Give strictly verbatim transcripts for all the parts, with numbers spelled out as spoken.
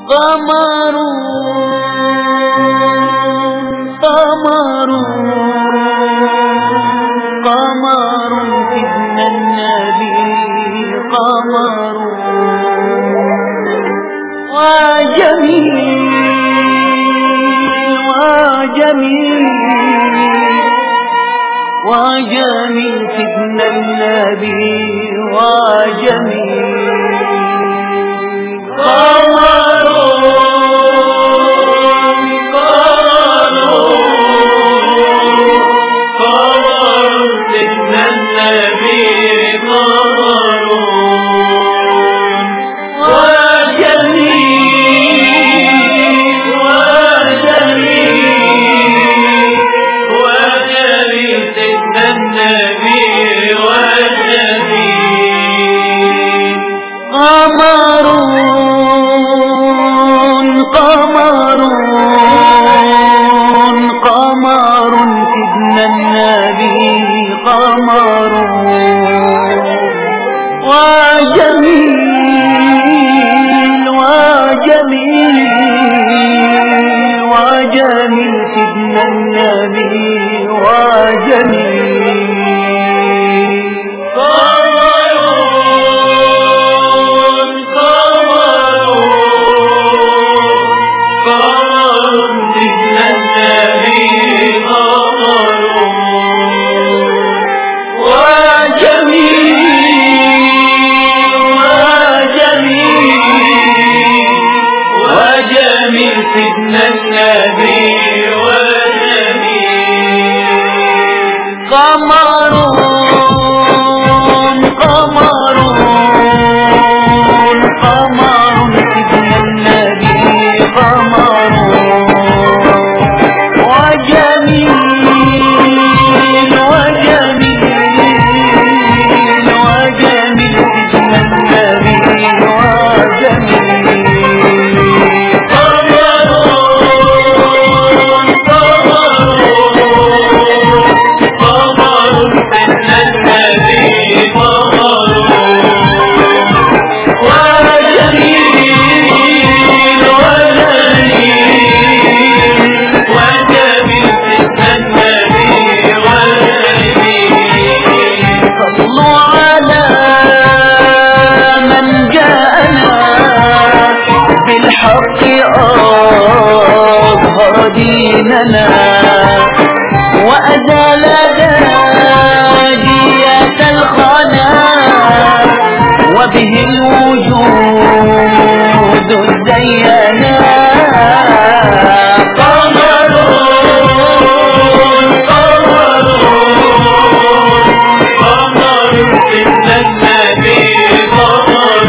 قمر قمر قمر سيدنا النبي قمر وجميل وجميل وجميل سيدنا النبي وجميل قمر قمر قمر سيدنا النبي قمر وجميل وجميل وجميل سيدنا النبي وجميل قمر قمر قمر سيدنا النبي قمر وجميل وجميل وجميل سيدنا النبي وجميل سيدنا النبي وجميل قمر قمر قمر سيدنا النبي قمر وجميل وجميل وجميل سيدنا النبي وجميل بالحق أظهر ديننا وأزال داجية الخنا وبه الوجود زينا قمر قمر قمر سيدنا النبي قمر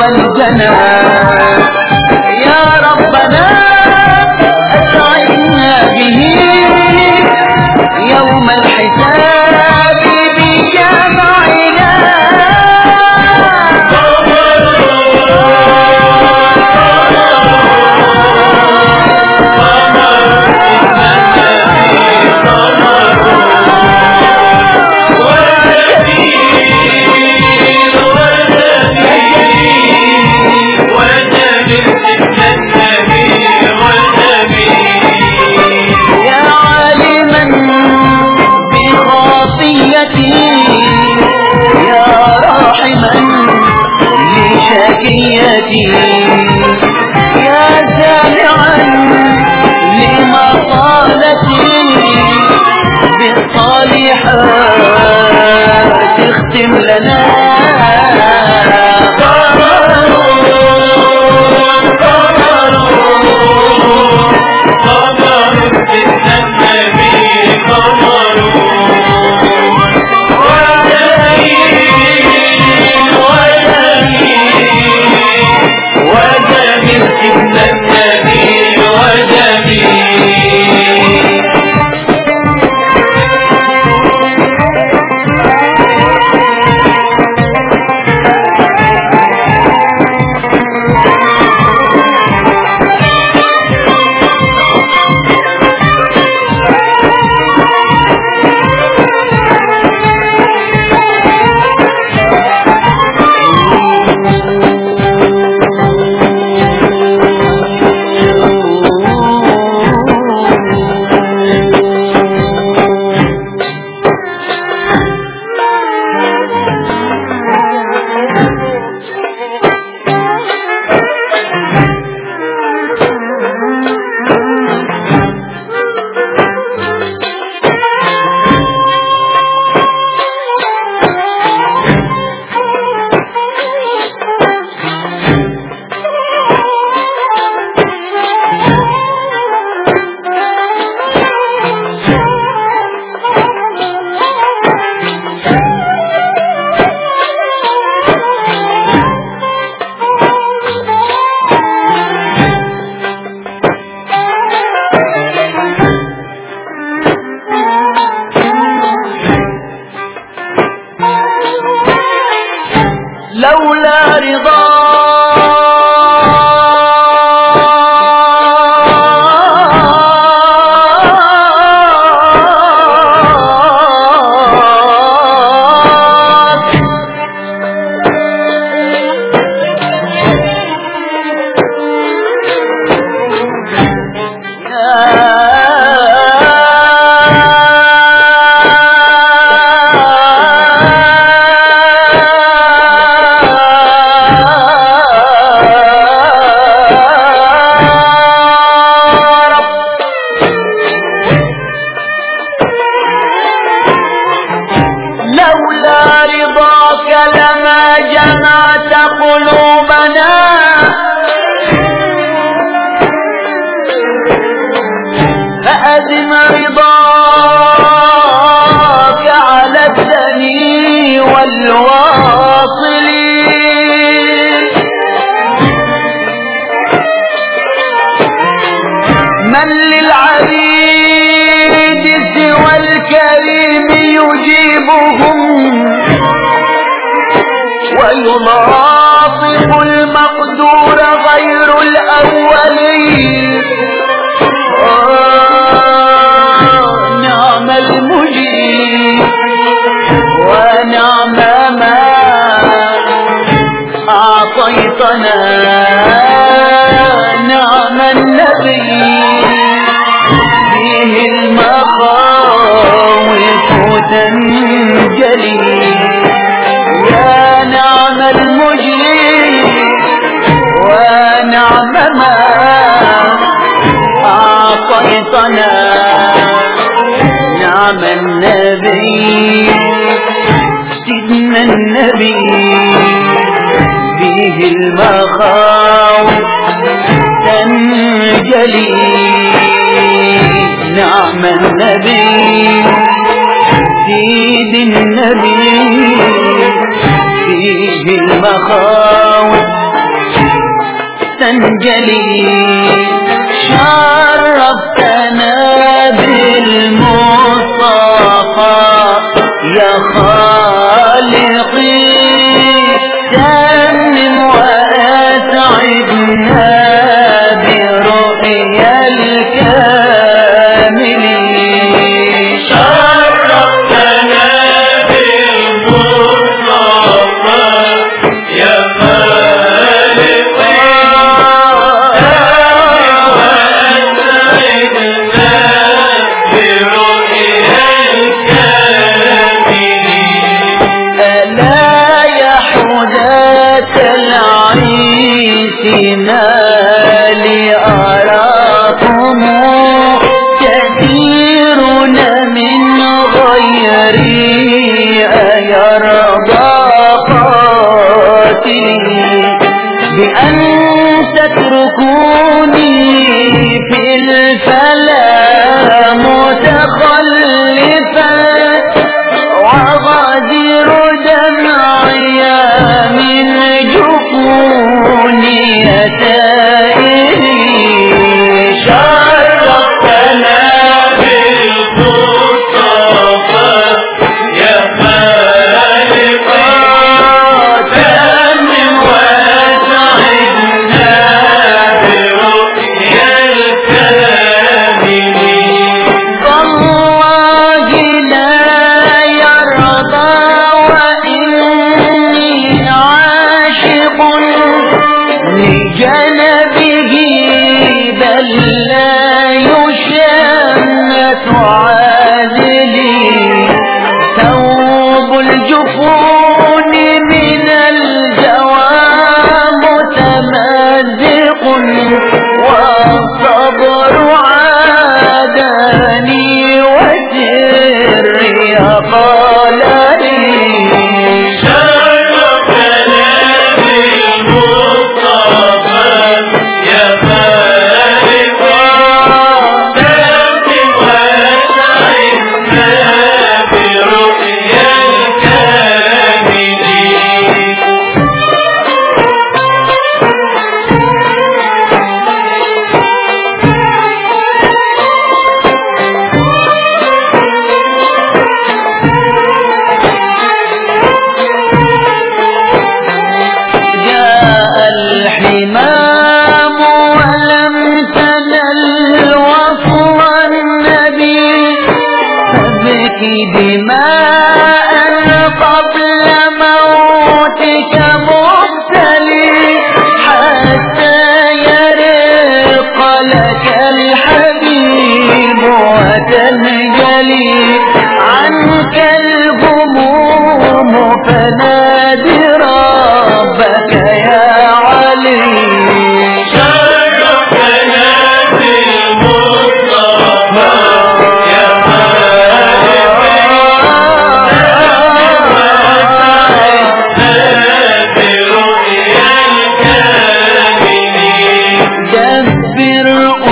والجنان. يا ربنا أسعدنا به يوم الحساب بجمعنا. يا راحما لشكيتي، يا سامعا لمقالتي بالصالحات اختم لنا. لولا رضاك لما جمعت قلوبنا، فأدم رضاك على الدني والواصلين. من للعبيد سوى الكريم يجيبهم ويلاطف المقدور غير الأولين. نعم المجيب ونعم ما أعطيتنا. نعم النبي فيه المخاوف تنجلي. يا نعم المجيب ونعم ما أعطيتنا. نعم النبي سيدنا النبي فيه المخاوف تنجلي. نعم النبي سيد النبي فيه المخاوف تنجلي شرفتنا بالمصطفى يا خالقي تمم وأسعدنا برؤيا الكامل شرفتنا بالمصطفى يا خالقي مالي أراكم كثيرون من غيري أيرضى قاتلي بأن تتركوني في الفلا متخلفا وغادر دمعي من جفوني يتائري شرفتنا بالمصطفى يا خالقي تمم وأسعدنا برؤيا الكامل فالله لا يرضى وإني عاشق لجنبه بل لا يشمت عادلي ثوب الجفون من الجوى متمزق والصبر عاداني وسري قال لي شرفتنا بالمصطفى يا خالقي تمم وأسعدنا برؤيا الكامل جاء الحمام ولم تنل وصل النبي فابكي دماء قبل موتك مبتلي حتى يرق لك الحبيب وتنجلي عنك الهموم فنادي ربك يا علي شرفتنا بالمصطفى يا خالقي برؤيا الكامل دبر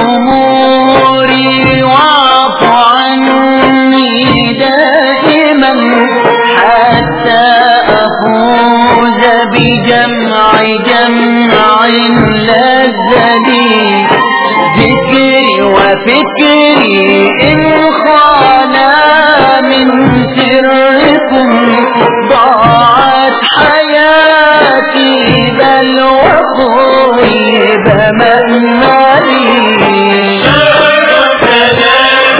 أموري واعف عني دائما حتى أفوز بجمع جمع لذني ذكري وفكري إن خانا من سركم ضاعت حياتي بل وخيب مأمالي شرفتنا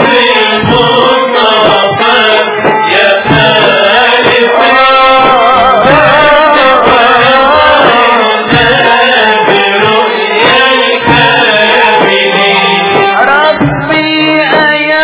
بالمصطفى يا خالقي تمم وأسعدنا برؤيا الكامل ربي أيا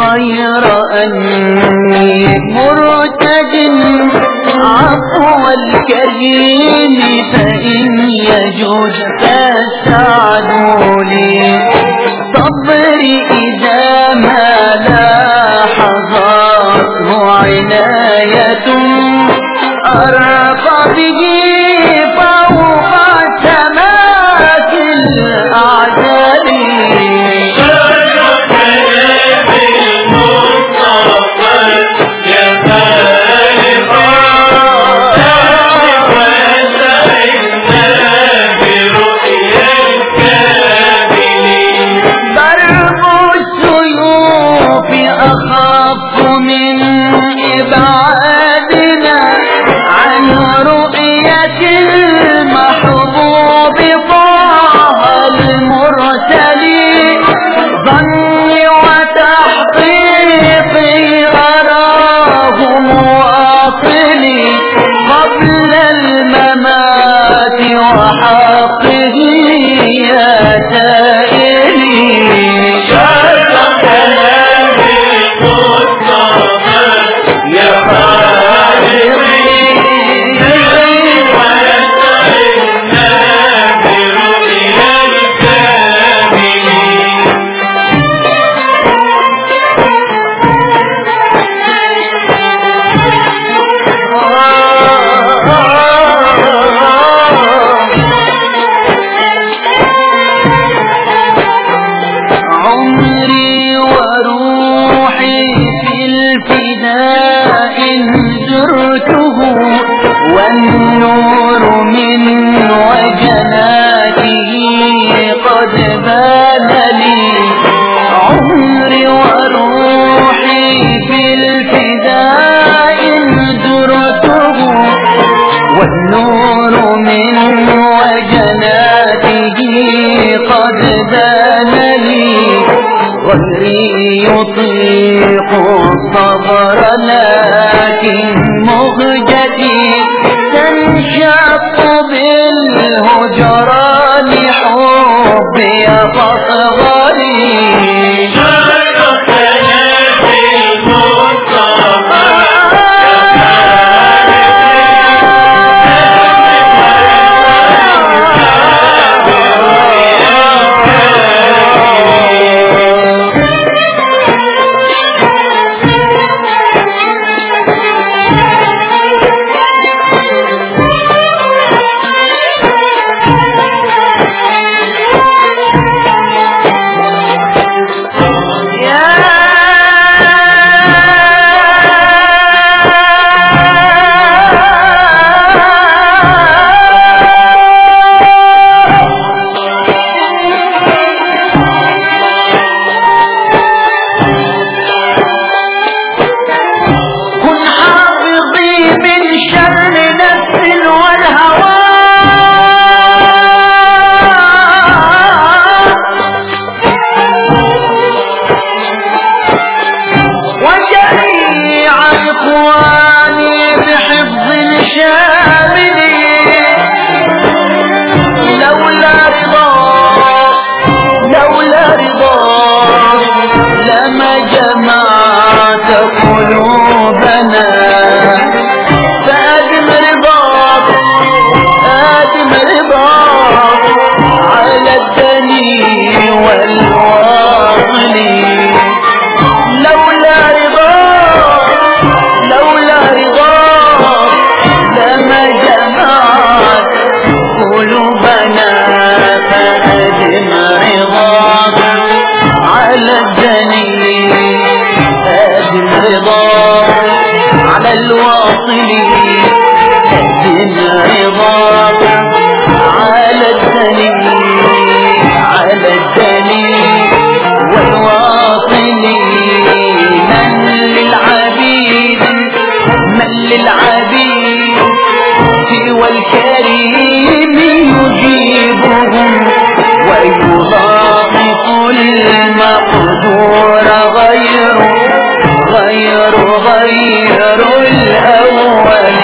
غير أني مرتد عفو الكريم فإن يجد فالسعد لي صبري إذا ما لاحظته عناية أرقى به فوق سماك الأعداء أخاف من إبعادنا عن رؤية المحبوب طه المرسلين ظني وتحقيقي أراه مواصلي قبل الممات وحقه يا سائلي عمري وروحي في الفداء زرته والنور من وجناته قد بان لي عمري وروحي في الفداء زرته والنور من وجناته قد بان لي غيري يطيق الصبر لكن مهجتي تنشق بالهجران حبي فاصغري قلوبنا فأدم رضاك أدم رضاك على الدني والواصل لولا رضاك لولا رضاك لما جمعت قلوبنا فأدم رضاك على الدني رضاك على الواصل أدم رضاك على الدني على الدني والواصل من للعبيد من للعبيد سوى الكريم يجيبهم ويضاعف المقدور غيره غير غير الأول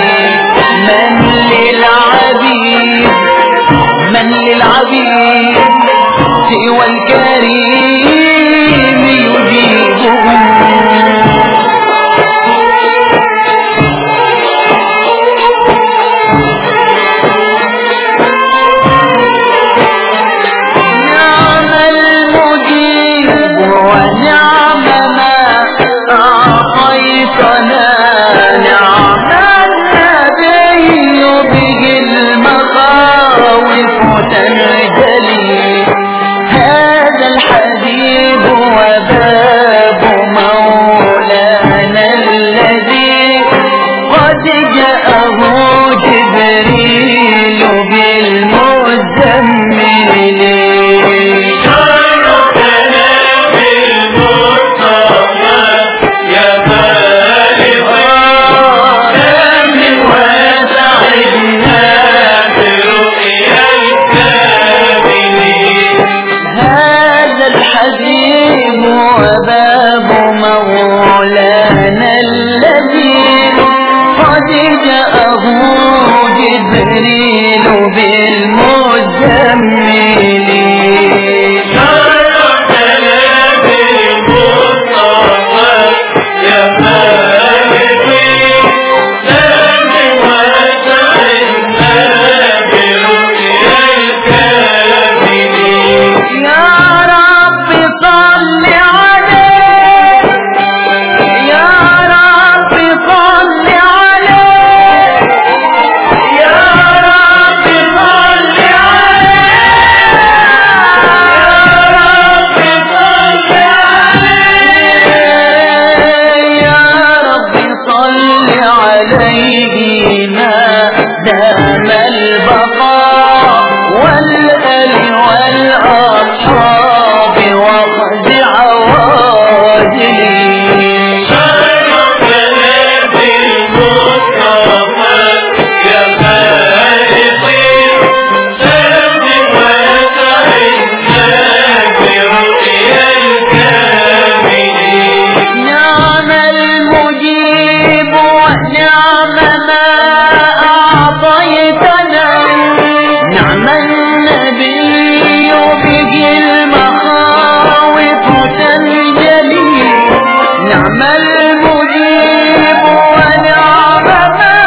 نعم المجيب ونعم ما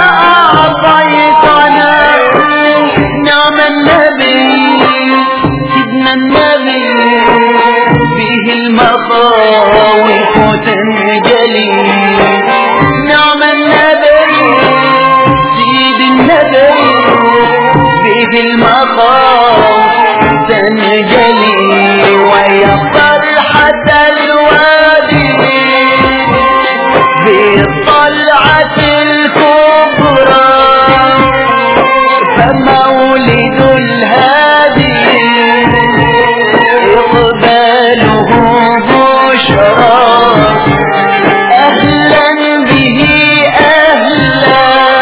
أعطيتنا نعم النبي سيدنا النبي به المخاوف تنجلي نعم النبي سيد النبي به المخاوف تنجلي ويا فرحة الوادي بالطلعة الكبرى فمولد الهادي إقباله بشرى أهلا به أهلا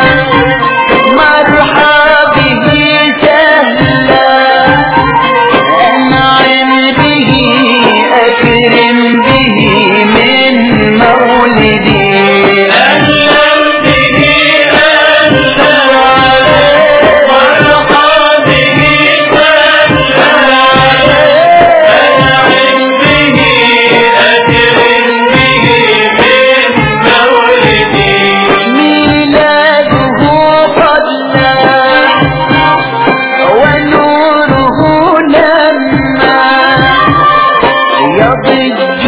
مرحبا به سهلا أنعم به أكرم به من مولدي أهلا به أهلا مرحبا به سهلا أنعم به أكرم به من مولدي ميلاده قد لاح ونوره لما يضج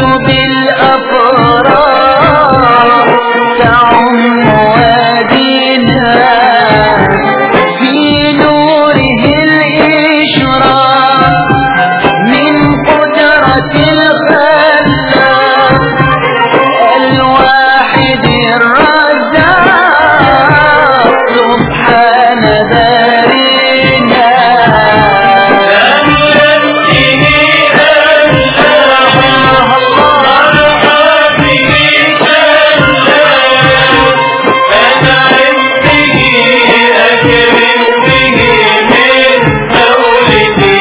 بالأفراح تعم وادينا في نوره الإشراق من قدرة الخلاق الواحد الرزاق سبحان بارنا أهلا به أهلا مرحبا به سهلا أنعم به أكرم به من مولدي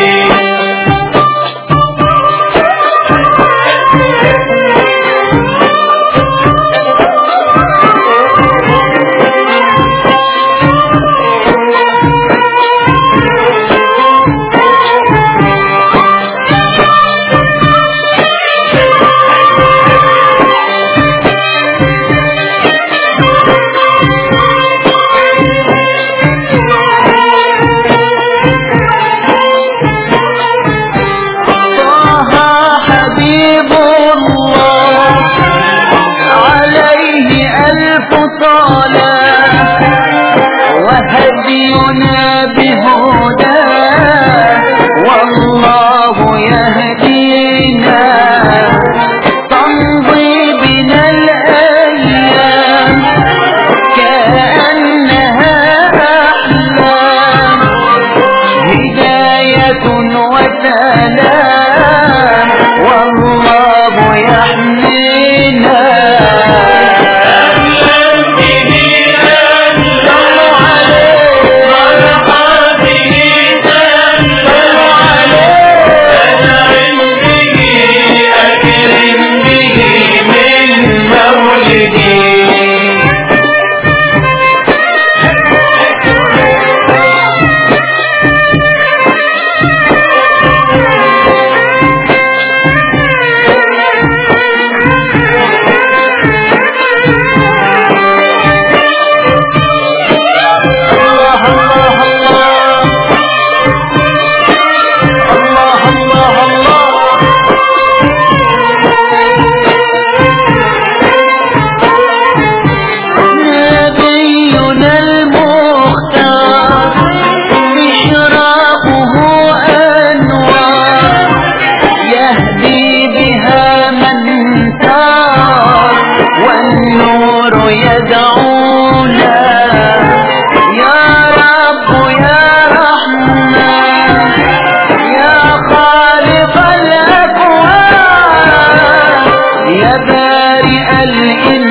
طه حبيب الله عليه ألف صلاة وهدينا بهداه والله يهدينا تمضي بنا الأيام كأنها أحلام هداية وسلام والله يحمينا أهلا به أهلا مرحبا به سهلا أنعم به أكرم به من مولدي الله الله الله الله الله الله نبينا المختار إشراقه أنوار يهدي بها من سار والنور يدعونا يا رب يا رحمن يا خالق الأكوان يا بارئ الإنسان